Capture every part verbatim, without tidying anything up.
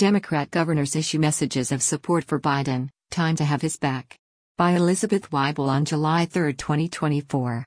Democrat governors issue messages of support for Biden, time to have his back. By Elizabeth Weibel on July third, twenty twenty-four.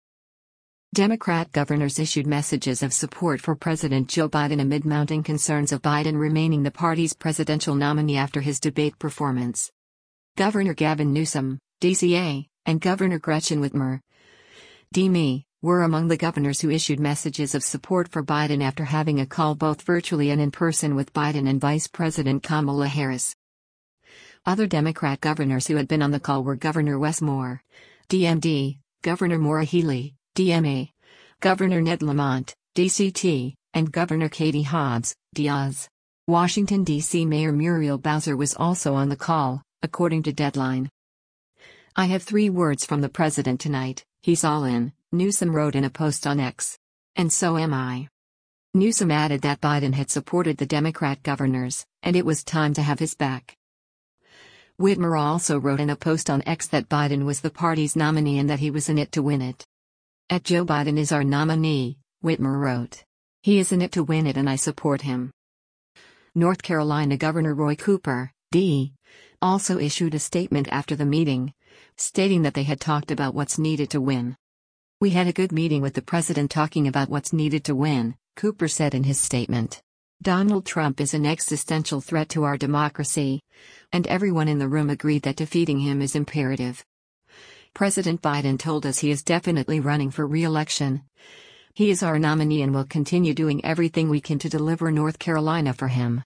Democrat governors issued messages of support for President Joe Biden amid mounting concerns of Biden remaining the party's presidential nominee after his debate performance. Governor Gavin Newsom, D C A, and Governor Gretchen Whitmer, D M E, were among the governors who issued messages of support for Biden after having a call both virtually and in person with Biden and Vice President Kamala Harris. Other Democrat governors who had been on the call were Governor Wes Moore, D M D, Governor Maura Healey, D M A, Governor Ned Lamont, D C T, and Governor Katie Hobbs, D Oz. Washington, D C Mayor Muriel Bowser was also on the call, according to Deadline. "I have three words from the president tonight, he's all in," Newsom wrote in a post on X. "And so am I." Newsom added that Biden had supported the Democrat governors, and it was time to have his back. Whitmer also wrote in a post on X that Biden was the party's nominee and that he was in it to win it. "At Joe Biden is our nominee," Whitmer wrote. "He is in it to win it and I support him." North Carolina Governor Roy Cooper, D, also issued a statement after the meeting, stating that they had talked about what's needed to win. "We had a good meeting with the president talking about what's needed to win," Cooper said in his statement. "Donald Trump is an existential threat to our democracy, and everyone in the room agreed that defeating him is imperative. President Biden told us he is definitely running for re-election. He is our nominee and will continue doing everything we can to deliver North Carolina for him."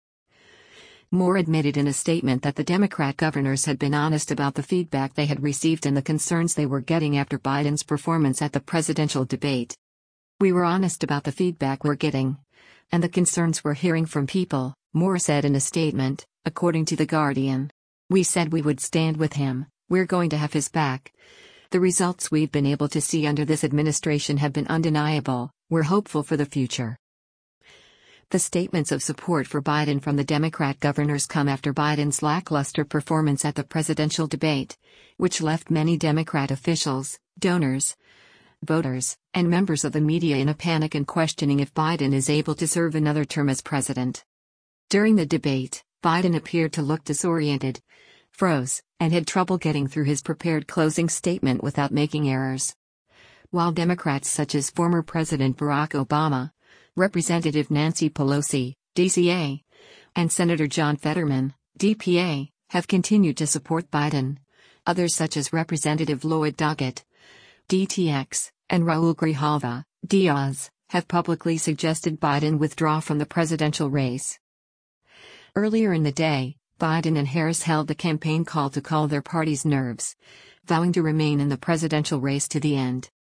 Moore admitted in a statement that the Democrat governors had been honest about the feedback they had received and the concerns they were getting after Biden's performance at the presidential debate. "We were honest about the feedback we're getting, and the concerns we're hearing from people," Moore said in a statement, according to The Guardian. "We said we would stand with him, we're going to have his back. The results we've been able to see under this administration have been undeniable, we're hopeful for the future." The statements of support for Biden from the Democrat governors come after Biden's lackluster performance at the presidential debate, which left many Democrat officials, donors, voters, and members of the media in a panic and questioning if Biden is able to serve another term as president. During the debate, Biden appeared to look disoriented, froze, and had trouble getting through his prepared closing statement without making errors. While Democrats such as former President Barack Obama, Representative Nancy Pelosi, D C A, and Senator John Fetterman, D P A, have continued to support Biden, others such as Representative Lloyd Doggett, D T X, and Raul Grijalva, D Oz, have publicly suggested Biden withdraw from the presidential race. Earlier in the day, Biden and Harris held a campaign call to calm their party's nerves, vowing to remain in the presidential race to the end.